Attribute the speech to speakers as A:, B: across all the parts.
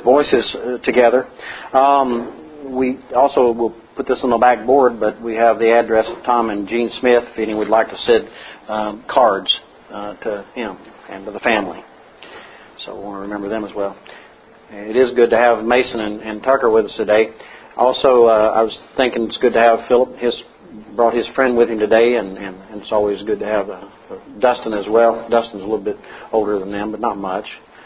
A: voices together. We also will put this on the back board, but we have the address of Tom and Jean Smith if anyone would like to send cards to him and to the family. So I want to remember them as well. It is good to have Mason and Tucker with us today. Also, I was thinking it's good to have Philip. Brought his friend with him today, and it's always good to have Dustin as well. Dustin's a little bit older than them, but not much.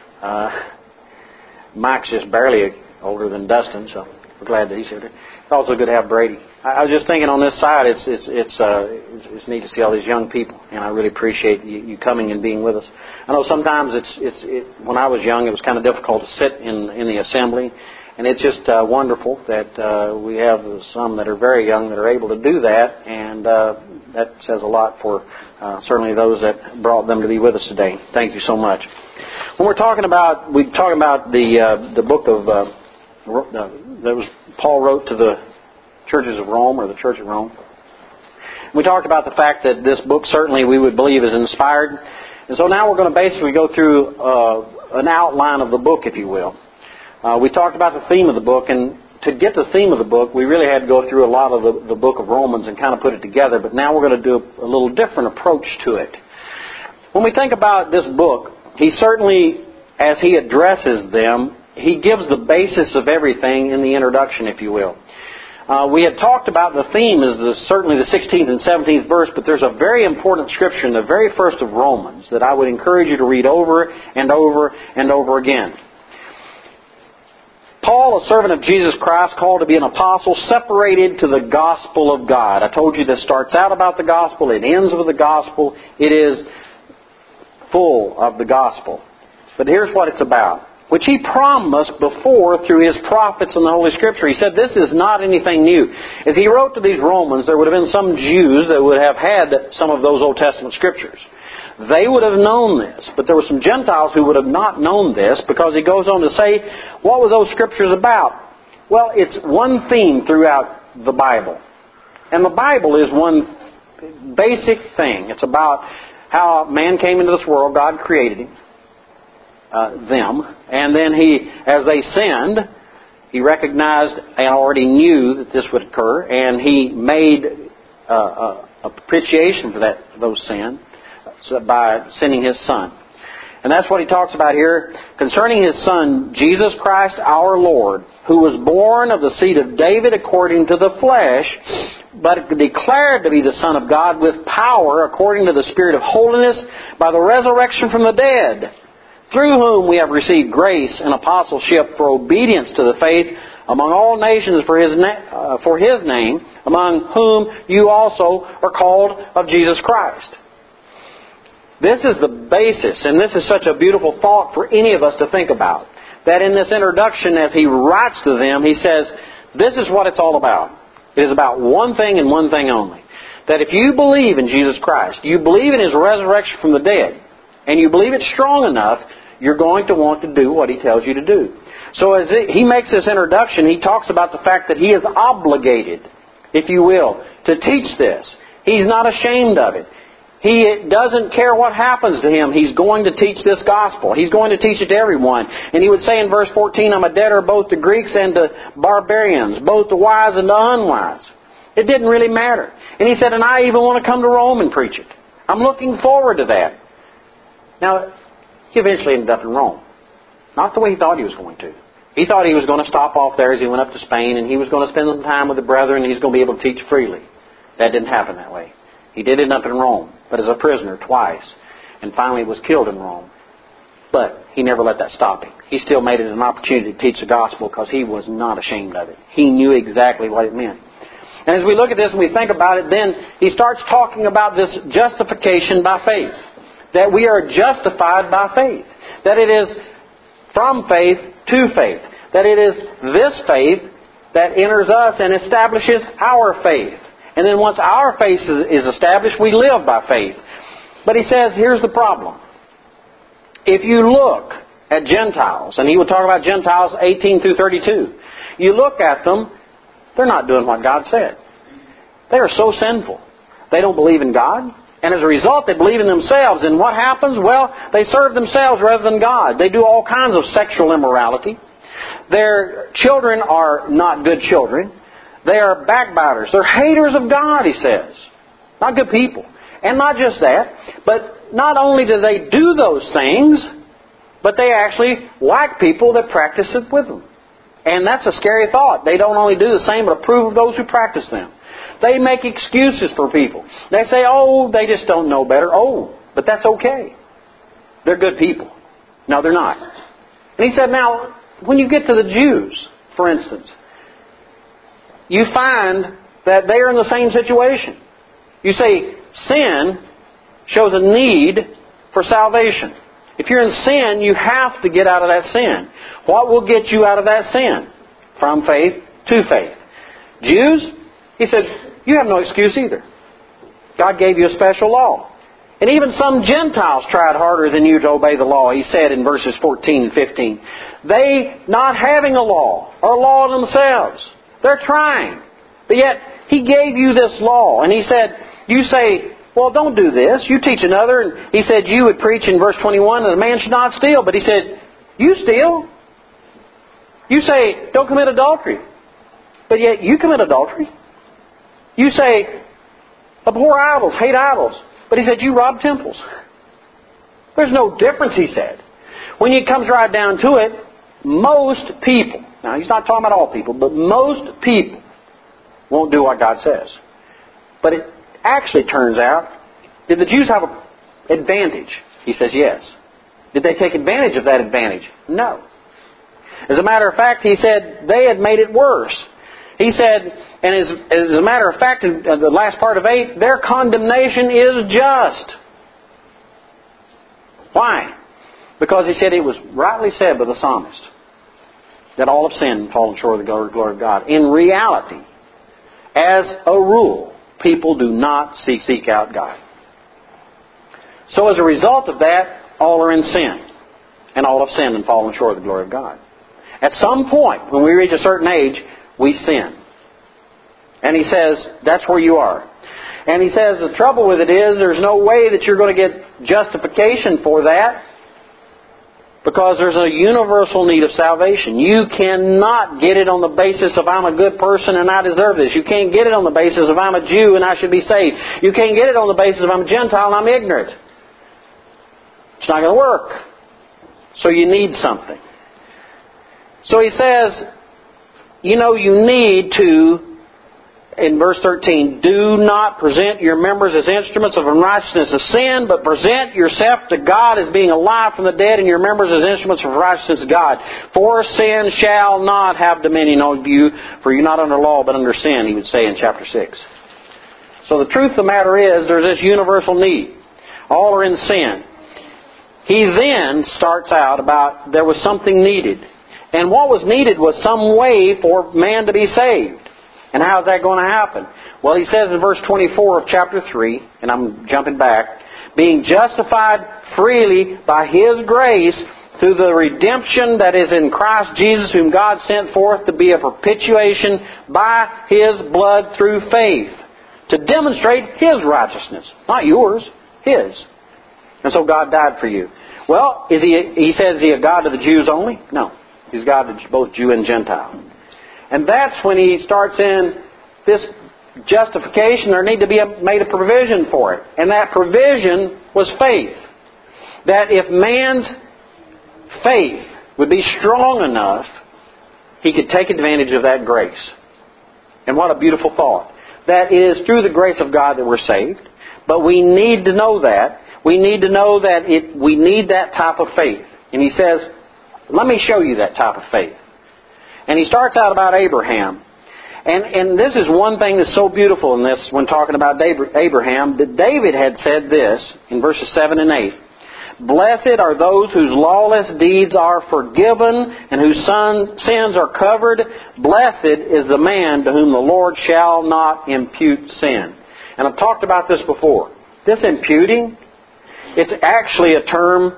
A: Mike's just barely older than Dustin, so we're glad that he's here. It's also good to have Brady. I was just thinking on this side, it's neat to see all these young people, and I really appreciate you coming and being with us. I know sometimes when I was young, it was kind of difficult to sit in the assembly. And it's just wonderful that we have some that are very young that are able to do that, and that says a lot for certainly those that brought them to be with us today. Thank you so much. When we're talking about the book of that was Paul wrote to the churches of Rome, or the Church of Rome. We talked about the fact that this book certainly we would believe is inspired, and so now we're going to basically go through an outline of the book, if you will. We talked about the theme of the book, and to get the theme of the book, we really had to go through a lot of the book of Romans and kind of put it together, but now we're going to do a little different approach to it. When we think about this book, he certainly, as he addresses them, he gives the basis of everything in the introduction, if you will. We had talked about the theme is certainly the 16th and 17th verse, but there's a very important scripture in the very first of Romans that I would encourage you to read over and over and over again. Paul, a servant of Jesus Christ, called to be an apostle, separated to the gospel of God. I told you this starts out about the gospel, it ends with the gospel, it is full of the gospel. But here's what it's about, which he promised before through his prophets in the Holy Scripture. He said this is not anything new. If he wrote to these Romans, there would have been some Jews that would have had some of those Old Testament Scriptures. They would have known this, but there were some Gentiles who would have not known this, because he goes on to say, what were those Scriptures about? Well, it's one theme throughout the Bible. And the Bible is one basic thing. It's about how man came into this world, God created them, and then as they sinned, he recognized and already knew that this would occur, and he made a propitiation for those sins by sending his Son. And that's what he talks about here concerning his Son, Jesus Christ our Lord, who was born of the seed of David according to the flesh, but declared to be the Son of God with power according to the Spirit of holiness by the resurrection from the dead, through whom we have received grace and apostleship for obedience to the faith among all nations for his name, among whom you also are called of Jesus Christ. This is the basis, and this is such a beautiful thought for any of us to think about. That in this introduction, as he writes to them, he says, this is what it's all about. It is about one thing and one thing only. That if you believe in Jesus Christ, you believe in his resurrection from the dead, and you believe it strong enough, you're going to want to do what he tells you to do. So as he makes this introduction, he talks about the fact that he is obligated, if you will, to teach this. He's not ashamed of it. He doesn't care what happens to him. He's going to teach this gospel. He's going to teach it to everyone. And he would say in verse 14, I'm a debtor both to Greeks and to barbarians, both to wise and to unwise. It didn't really matter. And he said, and I even want to come to Rome and preach it. I'm looking forward to that. Now, he eventually ended up in Rome. Not the way he thought he was going to. He thought he was going to stop off there as he went up to Spain, and he was going to spend some time with the brethren, and he's going to be able to teach freely. That didn't happen that way. He did end up in Rome, but as a prisoner twice, and finally was killed in Rome. But he never let that stop him. He still made it an opportunity to teach the gospel because he was not ashamed of it. He knew exactly what it meant. And as we look at this and we think about it, then he starts talking about this justification by faith. That we are justified by faith. That it is from faith to faith. That it is this faith that enters us and establishes our faith. And then once our faith is established, we live by faith. But he says, here's the problem. If you look at Gentiles, and he would talk about Gentiles 18 through 32, you look at them, they're not doing what God said. They are so sinful. They don't believe in God. And as a result, they believe in themselves. And what happens? Well, they serve themselves rather than God. They do all kinds of sexual immorality. Their children are not good children. They are backbiters. They're haters of God, he says. Not good people. And not just that, but not only do they do those things, but they actually like people that practice it with them. And that's a scary thought. They don't only do the same, but approve of those who practice them. They make excuses for people. They say, oh, they just don't know better. Oh, but that's okay. They're good people. No, they're not. And he said, now, when you get to the Jews, for instance, you find that they are in the same situation. You say, sin shows a need for salvation. If you're in sin, you have to get out of that sin. What will get you out of that sin? From faith to faith. Jews, he said, you have no excuse either. God gave you a special law. And even some Gentiles tried harder than you to obey the law, he said in verses 14 and 15. They, not having a law, are a law themselves. They're trying. But yet, he gave you this law. And he said, you say, well, don't do this. You teach another. And he said, you would preach in verse 21 that a man should not steal. But he said, you steal. You say, don't commit adultery. But yet, you commit adultery. You say, abhor idols, hate idols. But he said, you rob temples. There's no difference, he said. When it comes right down to it, most people, now he's not talking about all people, but most people won't do what God says. But it actually turns out, did the Jews have an advantage? He says yes. Did they take advantage of that advantage? No. As a matter of fact, he said they had made it worse. He said, and as a matter of fact, in the last part of 8, their condemnation is just. Why? Because he said it was rightly said by the psalmist that all have sinned and fallen short of the glory of God. In reality, as a rule, people do not seek out God. So as a result of that, all are in sin. And all have sinned and fallen short of the glory of God. At some point, when we reach a certain age, we sin. And he says, that's where you are. And he says the trouble with it is there's no way that you're going to get justification for that, because there's a universal need of salvation. You cannot get it on the basis of I'm a good person and I deserve this. You can't get it on the basis of I'm a Jew and I should be saved. You can't get it on the basis of I'm a Gentile and I'm ignorant. It's not going to work. So you need something. So he says, you need to, in verse 13, do not present your members as instruments of unrighteousness of sin, but present yourself to God as being alive from the dead, and your members as instruments of righteousness of God. For sin shall not have dominion over you, for you're not under law, but under sin, he would say in chapter 6. So the truth of the matter is, there's this universal need. All are in sin. He then starts out about there was something needed. And what was needed was some way for man to be saved. And how is that going to happen? Well, he says in verse 24 of chapter 3, and I'm jumping back, being justified freely by His grace through the redemption that is in Christ Jesus, whom God sent forth to be a propitiation by His blood through faith, to demonstrate His righteousness. Not yours, His. And so God died for you. Well, he says, is He a God to the Jews only? No. He's God to both Jew and Gentile. And that's when he starts in this justification. There need to be made a provision for it. And that provision was faith. That if man's faith would be strong enough, he could take advantage of that grace. And what a beautiful thought. That it is through the grace of God that we're saved. But we need to know that. We need to know that we need that type of faith. And he says, let me show you that type of faith. And he starts out about Abraham. And this is one thing that's so beautiful in this when talking about Abraham. That David had said this in verses 7 and 8. Blessed are those whose lawless deeds are forgiven and whose sins are covered. Blessed is the man to whom the Lord shall not impute sin. And I've talked about this before. This imputing, it's actually a term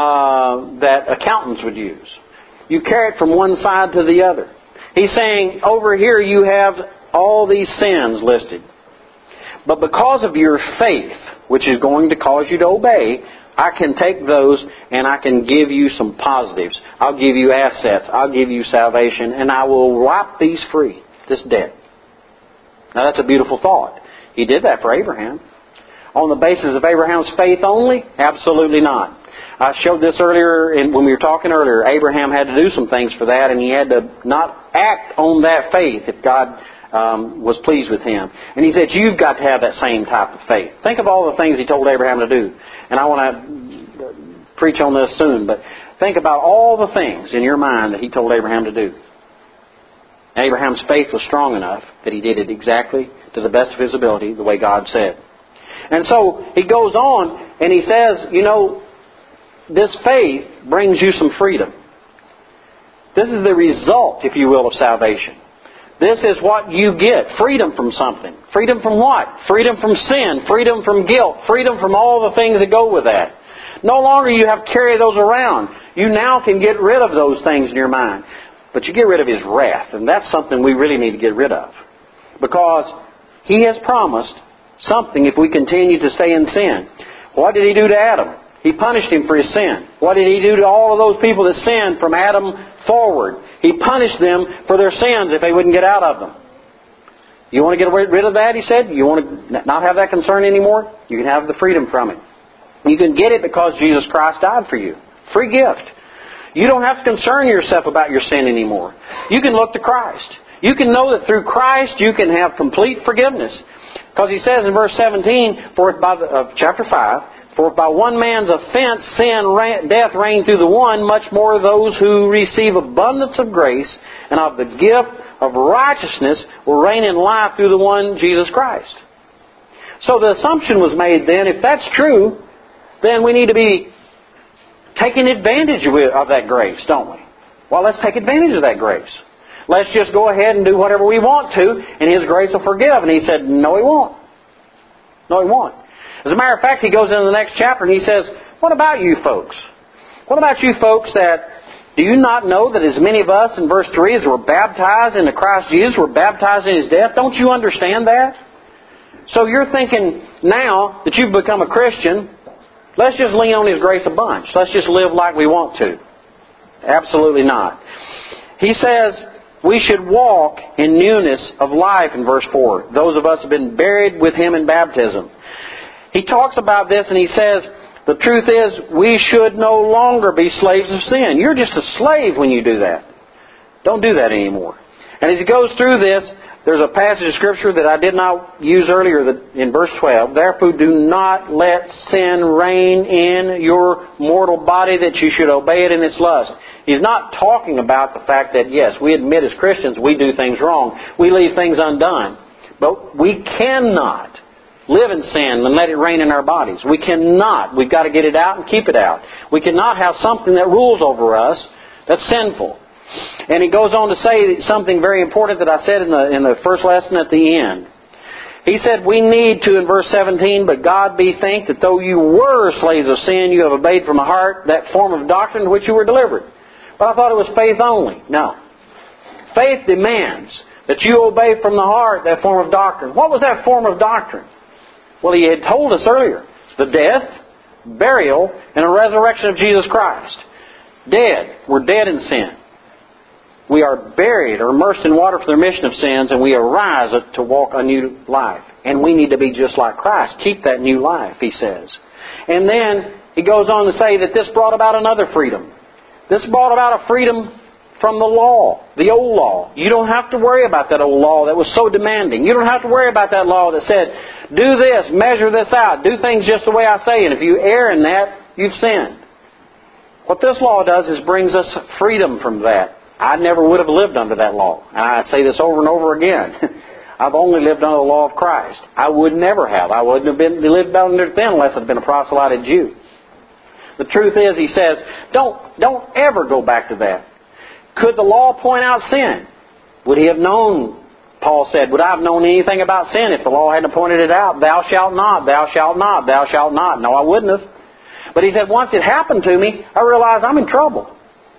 A: that accountants would use. You carry it from one side to the other. He's saying, over here you have all these sins listed. But because of your faith, which is going to cause you to obey, I can take those and I can give you some positives. I'll give you assets. I'll give you salvation, and I will wipe these free, this debt. Now that's a beautiful thought. He did that for Abraham. On the basis of Abraham's faith only? Absolutely not. I showed this earlier when we were talking earlier. Abraham had to do some things for that, and he had to not act on that faith if God was pleased with him. And he said, you've got to have that same type of faith. Think of all the things he told Abraham to do. And I want to preach on this soon, but think about all the things in your mind that he told Abraham to do. Abraham's faith was strong enough that he did it exactly to the best of his ability, the way God said. And so he goes on and he says, this faith brings you some freedom. This is the result, if you will, of salvation. This is what you get. Freedom from something. Freedom from what? Freedom from sin. Freedom from guilt. Freedom from all the things that go with that. No longer you have to carry those around. You now can get rid of those things in your mind. But you get rid of His wrath. And that's something we really need to get rid of. Because He has promised something if we continue to stay in sin. What did He do to Adam? He punished him for his sin. What did He do to all of those people that sinned from Adam forward? He punished them for their sins if they wouldn't get out of them. You want to get rid of that, He said? You want to not have that concern anymore? You can have the freedom from it. You can get it because Jesus Christ died for you. Free gift. You don't have to concern yourself about your sin anymore. You can look to Christ. You can know that through Christ you can have complete forgiveness. Because He says in verse 17 of chapter 5, for by one man's offense, death reigned through the one, much more those who receive abundance of grace and of the gift of righteousness will reign in life through the one, Jesus Christ. So the assumption was made then, if that's true, then we need to be taking advantage of that grace, don't we? Well, let's take advantage of that grace. Let's just go ahead and do whatever we want to, and His grace will forgive. And He said, no, He won't. No, He won't. As a matter of fact, He goes into the next chapter and He says, what about you folks? What about you folks that, do you not know that as many of us, in verse 3, as were baptized into Christ Jesus, were baptized in His death? Don't you understand that? So you're thinking now that you've become a Christian, let's just lean on His grace a bunch. Let's just live like we want to. Absolutely not. He says we should walk in newness of life in verse 4. Those of us have been buried with Him in baptism. He talks about this and he says, the truth is we should no longer be slaves of sin. You're just a slave when you do that. Don't do that anymore. And as he goes through this, there's a passage of Scripture that I did not use earlier in verse 12. Therefore do not let sin reign in your mortal body that you should obey it in its lust. He's not talking about the fact that, yes, we admit as Christians we do things wrong. We leave things undone. But we cannot live in sin and let it reign in our bodies. We cannot. We've got to get it out and keep it out. We cannot have something that rules over us that's sinful. And he goes on to say something very important that I said in the first lesson at the end. He said we need to, in verse 17, but God be thanked that though you were slaves of sin, you have obeyed from the heart that form of doctrine to which you were delivered. But I thought it was faith only. No. Faith demands that you obey from the heart that form of doctrine. What was that form of doctrine? Well, He had told us earlier, the death, burial, and a resurrection of Jesus Christ. Dead. We're dead in sin. We are buried or immersed in water for the remission of sins, and we arise to walk a new life. And we need to be just like Christ. Keep that new life, he says. And then he goes on to say that this brought about another freedom. This brought about a freedom from the law, the old law. You don't have to worry about that old law that was so demanding. You don't have to worry about that law that said, do this, measure this out, do things just the way I say, and if you err in that, you've sinned. What this law does is brings us freedom from that. I never would have lived under that law. And I say this over and over again. I've only lived under the law of Christ. I would never have. I wouldn't have lived under it then unless I'd been a proselyted Jew. The truth is, he says, don't ever go back to that. Could the law point out sin? Would he have known, Paul said, would I have known anything about sin if the law hadn't pointed it out? Thou shalt not, thou shalt not, thou shalt not. No, I wouldn't have. But he said, once it happened to me, I realized I'm in trouble.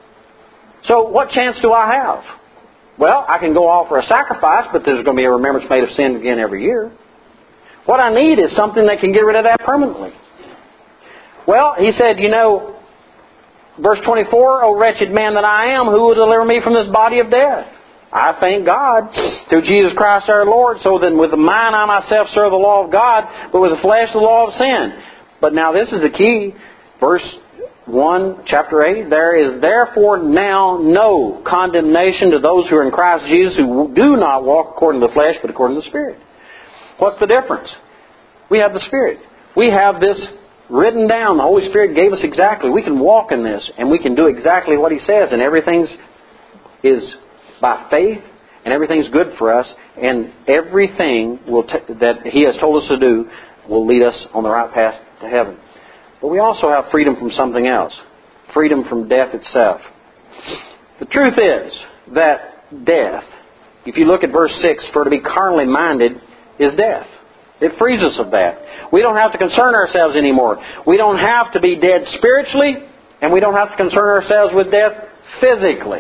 A: So what chance do I have? Well, I can go offer a sacrifice, but there's going to be a remembrance made of sin again every year. What I need is something that can get rid of that permanently. Well, he said, verse 24, O wretched man that I am, who will deliver me from this body of death? I thank God through Jesus Christ our Lord. So then with the mind I myself serve the law of God, but with the flesh the law of sin. But now this is the key. Verse 1, chapter 8, there is therefore now no condemnation to those who are in Christ Jesus, who do not walk according to the flesh, but according to the Spirit. What's the difference? We have the Spirit. We have this written down. The Holy Spirit gave us exactly. We can walk in this, and we can do exactly what He says, and everything is by faith, and everything's good for us, and everything that He has told us to do will lead us on the right path to heaven. But we also have freedom from something else. Freedom from death itself. The truth is that death, if you look at verse 6, for to be carnally minded is death. It frees us of that. We don't have to concern ourselves anymore. We don't have to be dead spiritually, and we don't have to concern ourselves with death physically.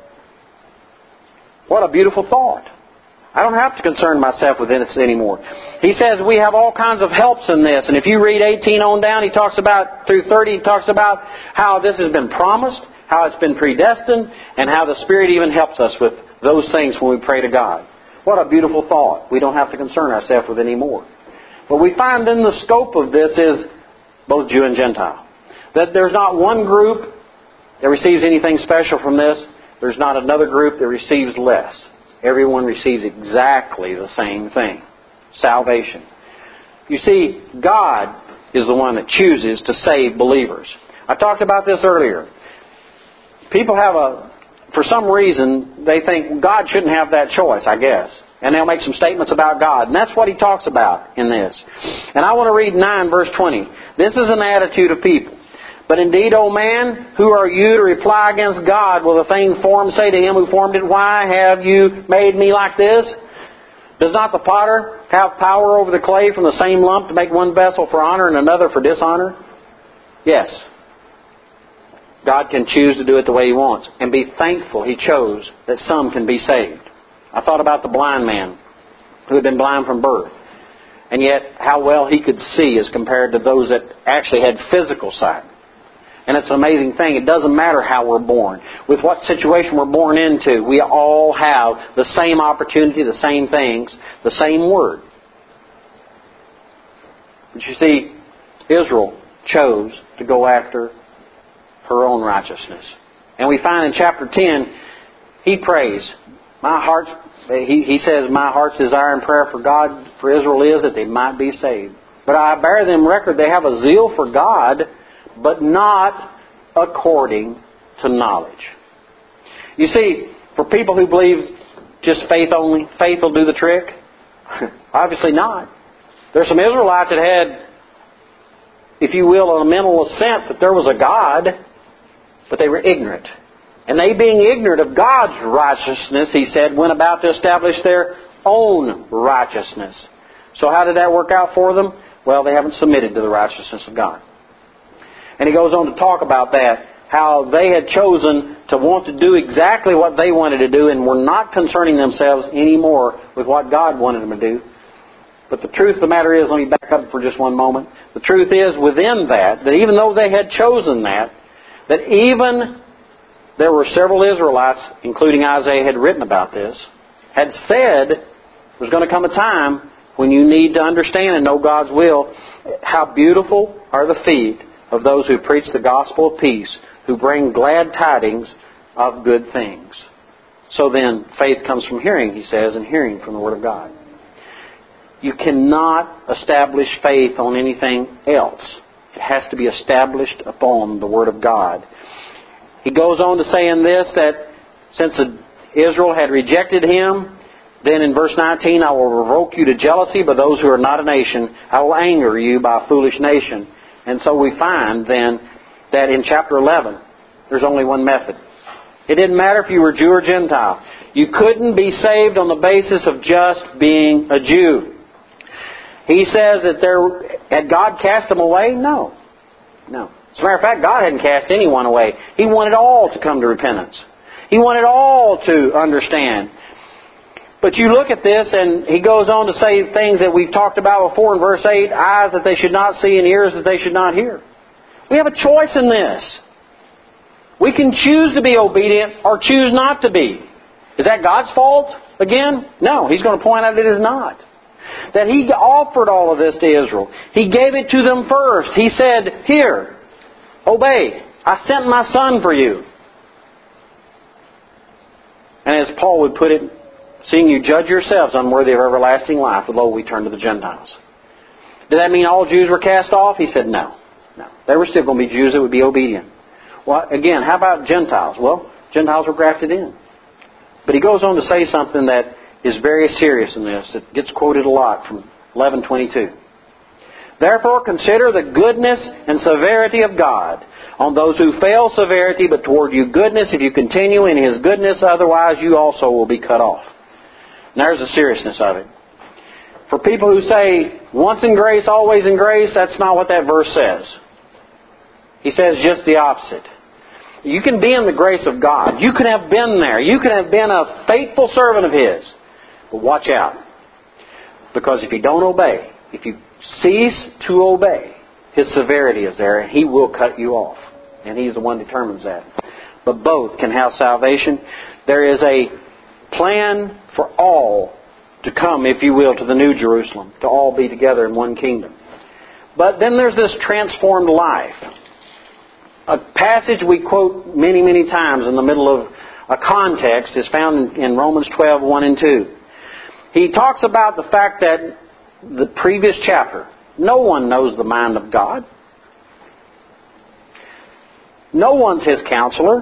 A: What a beautiful thought. I don't have to concern myself with this anymore. He says we have all kinds of helps in this. And if you read 18 on down, he talks about, through 30, he talks about how this has been promised, how it's been predestined, and how the Spirit even helps us with those things when we pray to God. What a beautiful thought. We don't have to concern ourselves with anymore. But we find in the scope of this is both Jew and Gentile. That there's not one group that receives anything special from this. There's not another group that receives less. Everyone receives exactly the same thing. Salvation. You see, God is the one that chooses to save believers. I talked about this earlier. People have for some reason, they think God shouldn't have that choice, I guess. And they'll make some statements about God. And that's what he talks about in this. And I want to read 9 verse 20. This is an attitude of people. But indeed, O man, who are you to reply against God? Will the thing formed say to him who formed it, why have you made me like this? Does not the potter have power over the clay from the same lump to make one vessel for honor and another for dishonor? Yes. God can choose to do it the way He wants. And be thankful He chose that some can be saved. I thought about the blind man who had been blind from birth. And yet how well he could see as compared to those that actually had physical sight. And it's an amazing thing. It doesn't matter how we're born. With what situation we're born into, we all have the same opportunity, the same things, the same Word. But you see, Israel chose to go after her own righteousness. And we find in chapter 10, he prays, he says, my heart's desire and prayer for God, for Israel is that they might be saved. But I bear them record they have a zeal for God, but not according to knowledge. You see, for people who believe just faith only, faith will do the trick. Obviously not. There's some Israelites that had, if you will, a mental assent that there was a God, but they were ignorant. And they, being ignorant of God's righteousness, he said, went about to establish their own righteousness. So how did that work out for them? Well, they haven't submitted to the righteousness of God. And he goes on to talk about that, how they had chosen to want to do exactly what they wanted to do and were not concerning themselves anymore with what God wanted them to do. But the truth of the matter is, let me back up for just one moment. The truth is within that even though they had chosen that even there were several Israelites, including Isaiah had written about this, had said there's going to come a time when you need to understand and know God's will. How beautiful are the feet of those who preach the gospel of peace, who bring glad tidings of good things. So then, faith comes from hearing, he says, and hearing from the Word of God. You cannot establish faith on anything else. It has to be established upon the Word of God. He goes on to say in this that since Israel had rejected Him, then in verse 19, I will revoke you to jealousy by those who are not a nation. I will anger you by a foolish nation. And so we find then that in chapter 11, there's only one method. It didn't matter if you were Jew or Gentile. You couldn't be saved on the basis of just being a Jew. He says that had God cast them away? No. As a matter of fact, God hadn't cast anyone away. He wanted all to come to repentance. He wanted all to understand. But you look at this, and he goes on to say things that we've talked about before in verse 8, eyes that they should not see and ears that they should not hear. We have a choice in this. We can choose to be obedient or choose not to be. Is that God's fault again? No, He's going to point out it is not. That He offered all of this to Israel. He gave it to them first. He said, here, obey. I sent my Son for you. And as Paul would put it, seeing you judge yourselves unworthy of everlasting life, lo, we turn to the Gentiles. Did that mean all Jews were cast off? He said no. No. There were still going to be Jews that would be obedient. Well, again, how about Gentiles? Well, Gentiles were grafted in. But he goes on to say something that is very serious in this. It gets quoted a lot from 11:22. Therefore consider the goodness and severity of God on those who fail severity, but toward you goodness if you continue in His goodness, otherwise you also will be cut off. And there's the seriousness of it. For people who say, once in grace, always in grace, that's not what that verse says. He says just the opposite. You can be in the grace of God. You can have been there. You can have been a faithful servant of His. But watch out. Because if you don't obey, if you cease to obey, His severity is there and He will cut you off. And He's the one who determines that. But both can have salvation. There is a plan for all to come, if you will, to the New Jerusalem. To all be together in one kingdom. But then there's this transformed life. A passage we quote many, many times in the middle of a context is found in Romans 12:1 and 2. He talks about the fact that the previous chapter, no one knows the mind of God. No one's His counselor.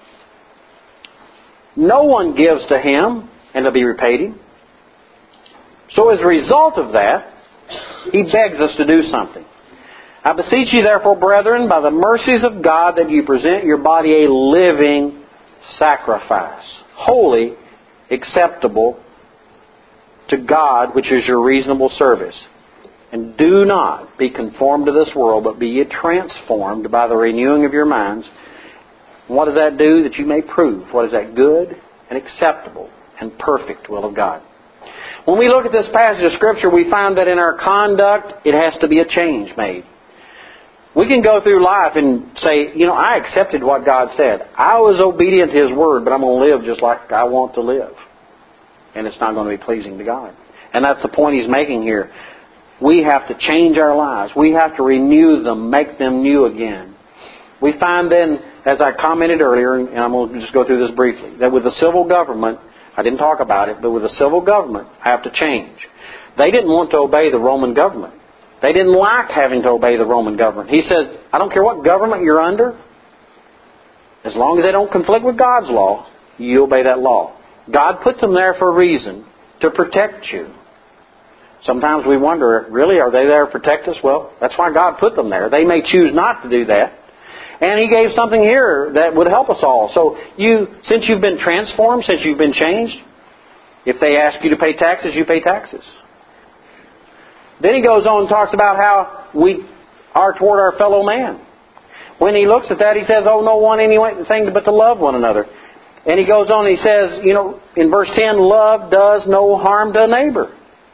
A: No one gives to Him and to be repaid Him. So as a result of that, He begs us to do something. I beseech you therefore, brethren, by the mercies of God, that you present your body a living sacrifice, holy, acceptable to God, which is your reasonable service. And do not be conformed to this world, but be ye transformed by the renewing of your minds. And what does that do? That you may prove what is that good and acceptable and perfect will of God. When we look at this passage of Scripture, we find that in our conduct, it has to be a change made. We can go through life and say, I accepted what God said. I was obedient to His Word, but I'm going to live just like I want to live. And it's not going to be pleasing to God. And that's the point He's making here. We have to change our lives. We have to renew them, make them new again. We find then, as I commented earlier, and I'm going to just go through this briefly, that with the civil government, I didn't talk about it, but with the civil government, I have to change. They didn't want to obey the Roman government. They didn't like having to obey the Roman government. He said, I don't care what government you're under, as long as they don't conflict with God's law, you obey that law. God put them there for a reason, to protect you. Sometimes we wonder, really, are they there to protect us? Well, that's why God put them there. They may choose not to do that. And He gave something here that would help us all. So since you've been transformed, since you've been changed, if they ask you to pay taxes, you pay taxes. Then he goes on and talks about how we are toward our fellow man. When he looks at that, he says, no one anything but to love one another. And he goes on and he says, in verse 10, love does no harm to a neighbor.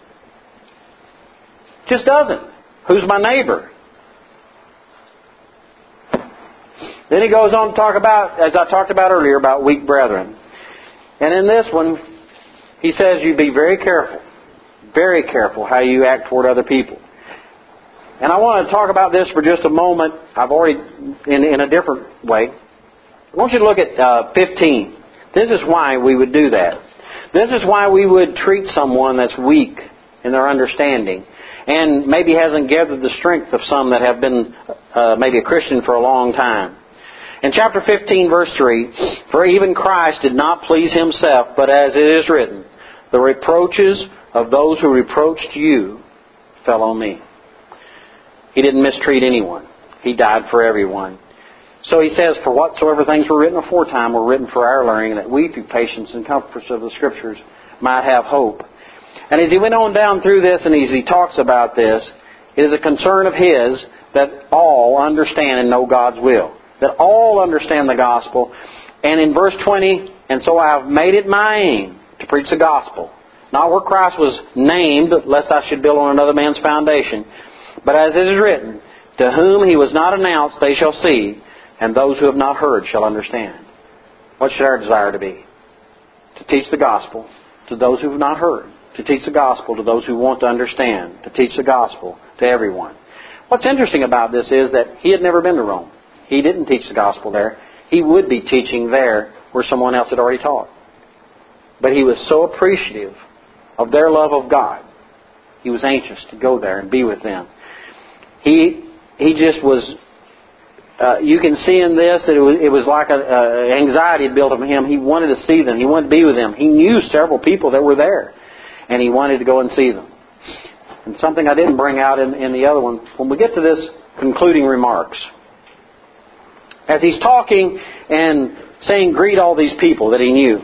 A: Just doesn't. Who's my neighbor? Then he goes on to talk about, as I talked about earlier, about weak brethren. And in this one, he says you be very careful how you act toward other people. And I want to talk about this for just a moment. I've already, in a different way. I want you to look at 15. This is why we would do that. This is why we would treat someone that's weak in their understanding and maybe hasn't gathered the strength of some that have been maybe a Christian for a long time. In chapter 15, verse 3, for even Christ did not please Himself, but as it is written, the reproaches of those who reproached you fell on me. He didn't mistreat anyone. He died for everyone. So he says, for whatsoever things were written aforetime were written for our learning, that we through patience and comforts of the Scriptures might have hope. And as he went on down through this and as he talks about this, it is a concern of his that all understand and know God's will. That all understand the gospel. And in verse 20, and so I have made it my aim to preach the gospel. Not where Christ was named, lest I should build on another man's foundation. But as it is written, To whom He was not announced, they shall see, and those who have not heard shall understand. What should our desire to be? To teach the gospel to those who have not heard. To teach the gospel to those who want to understand. To teach the gospel to everyone. What's interesting about this is that he had never been to Rome. He didn't teach the gospel there. He would be teaching there where someone else had already taught. But he was so appreciative of their love of God. He was anxious to go there and be with them. He just was... you can see in this that it was like an anxiety built up in him. He wanted to see them. He wanted to be with them. He knew several people that were there. And he wanted to go and see them. And something I didn't bring out in the other one. When we get to this concluding remarks, as he's talking and saying, greet all these people that he knew.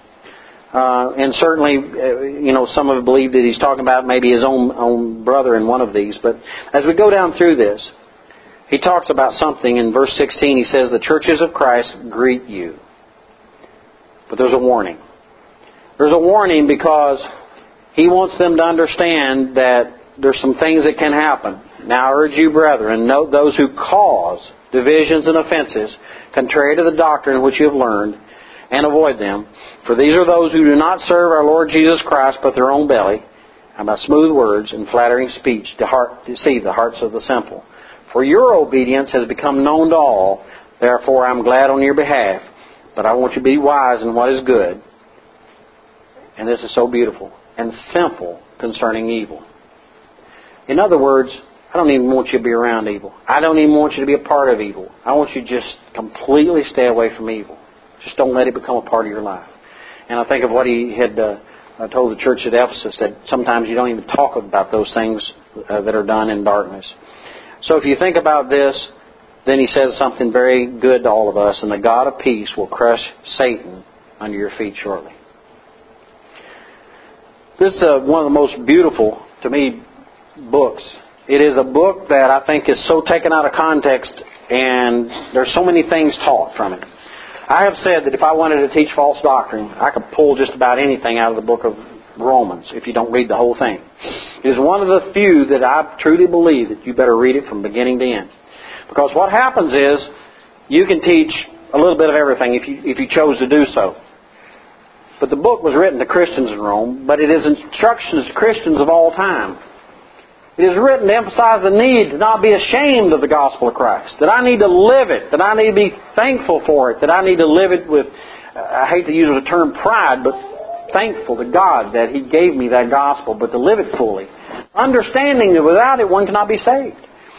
A: And certainly, some have believed that he's talking about maybe his own brother in one of these. But as we go down through this, he talks about something in verse 16. He says, the churches of Christ greet you. But there's a warning. There's a warning because he wants them to understand that there's some things that can happen. Now I urge you, brethren, note those who cause divisions and offenses, contrary to the doctrine which you have learned, and avoid them. For these are those who do not serve our Lord Jesus Christ, but their own belly, and by smooth words and flattering speech deceive the hearts of the simple. For your obedience has become known to all, therefore I am glad on your behalf, but I want you to be wise in what is good. And this is so beautiful. And simple concerning evil. In other words, I don't even want you to be around evil. I don't even want you to be a part of evil. I want you to just completely stay away from evil. Just don't let it become a part of your life. And I think of what he had told the church at Ephesus, that sometimes you don't even talk about those things that are done in darkness. So if you think about this, then he says something very good to all of us, and the God of peace will crush Satan under your feet shortly. This is one of the most beautiful, to me, books. It is a book that I think is so taken out of context, and there's so many things taught from it. I have said that if I wanted to teach false doctrine, I could pull just about anything out of the book of Romans if you don't read the whole thing. It is one of the few that I truly believe that you better read it from beginning to end. Because what happens is you can teach a little bit of everything if you chose to do so. But the book was written to Christians in Rome, but it is instructions to Christians of all time. It is written to emphasize the need to not be ashamed of the gospel of Christ. That I need to live it. That I need to be thankful for it. That I need to live it with, I hate to use the term pride, but thankful to God that He gave me that gospel, but to live it fully. Understanding that without it one cannot be saved.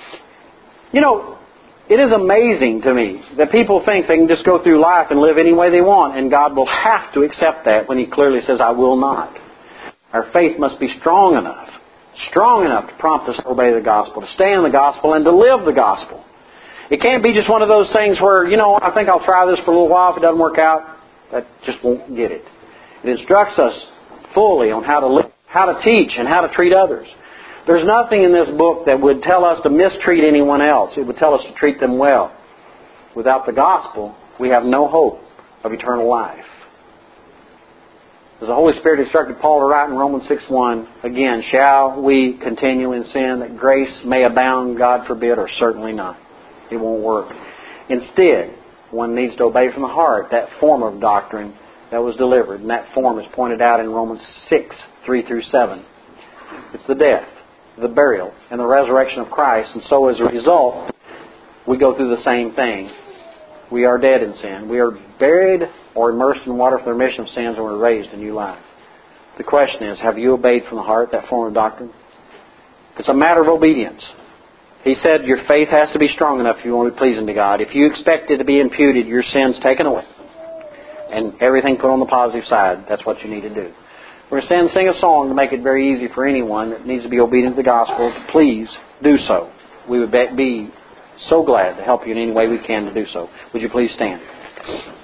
A: It is amazing to me that people think they can just go through life and live any way they want, and God will have to accept that when He clearly says, I will not. Our faith must be strong enough to prompt us to obey the gospel, to stay in the gospel, and to live the gospel. It can't be just one of those things where, I think I'll try this for a little while. If it doesn't work out, that just won't get it. It instructs us fully on how to live, how to teach, and how to treat others. There's nothing in this book that would tell us to mistreat anyone else. It would tell us to treat them well. Without the gospel, we have no hope of eternal life. As the Holy Spirit instructed Paul to write in Romans 6:1, again, shall we continue in sin that grace may abound? God forbid, or certainly not. It won't work. Instead, one needs to obey from the heart that form of doctrine that was delivered. And that form is pointed out in Romans 6:3-7. It's the death, the burial, and the resurrection of Christ. And so as a result, we go through the same thing. We are dead in sin. We are buried or immersed in water for the remission of sins, and we're raised a new life. The question is, have you obeyed from the heart that form of doctrine? It's a matter of obedience. He said your faith has to be strong enough if you want to be pleasing to God. If you expect it to be imputed, your sins taken away, and everything put on the positive side, that's what you need to do. We're going to sing a song to make it very easy for anyone that needs to be obedient to the gospel to please do so. We would be so glad to help you in any way we can to do so. Would you please stand?